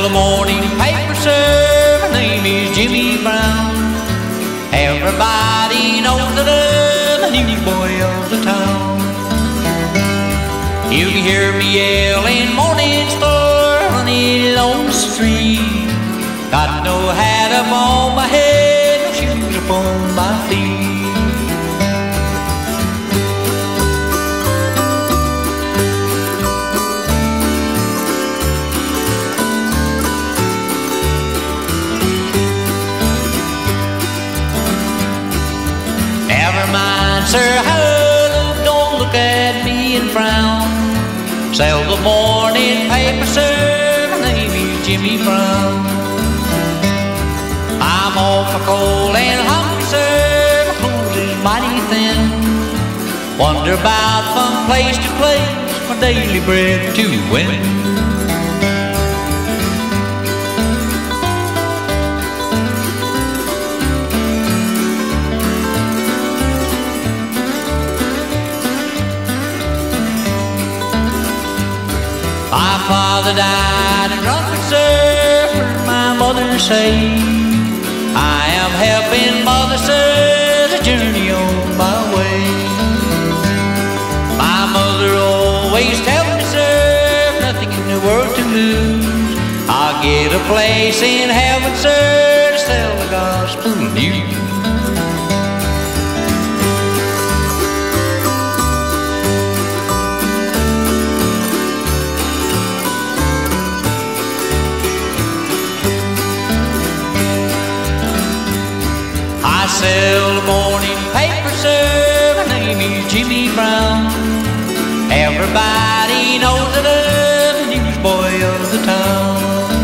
the morning paper, sir. My name is Jimmy Brown. Everybody knows that I'm the new boy of the town. You can hear me yelling morning star running along the street. Got no hat up on my head, no shoes upon my feet. Never mind, sir, how I look, don't look at me and frown. Sell the morning paper, sir, my name is Jimmy Brown. I'm awful cold and hungry, sir, my clothes is mighty thin. Wander about from place to place, my daily bread to win. My father died a drunkard, sir, heard my mother say. I am helping mother, sir, to journey on my way. My mother always tells me, sir, nothing in the world to lose. I'll get a place in heaven, sir, to sell the gospel news. I sell the morning paper, sir, my name is Jimmy Brown. Everybody knows that I'm the newsboy of the town.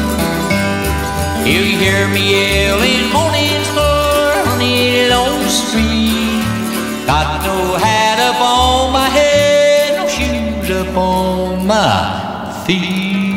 You hear me yelling morning star running on the street. Got no hat up on my head, no shoes up on my feet.